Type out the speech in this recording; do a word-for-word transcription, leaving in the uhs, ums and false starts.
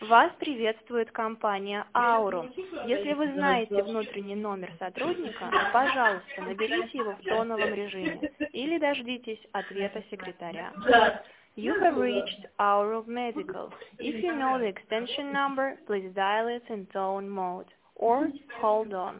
Вас приветствует компания Aurum. Если вы знаете внутренний номер сотрудника, пожалуйста, наберите его в тоновом режиме или дождитесь ответа секретаря. You have reached Aurum Medical. If you know the extension number, please dial it in tone mode or hold on.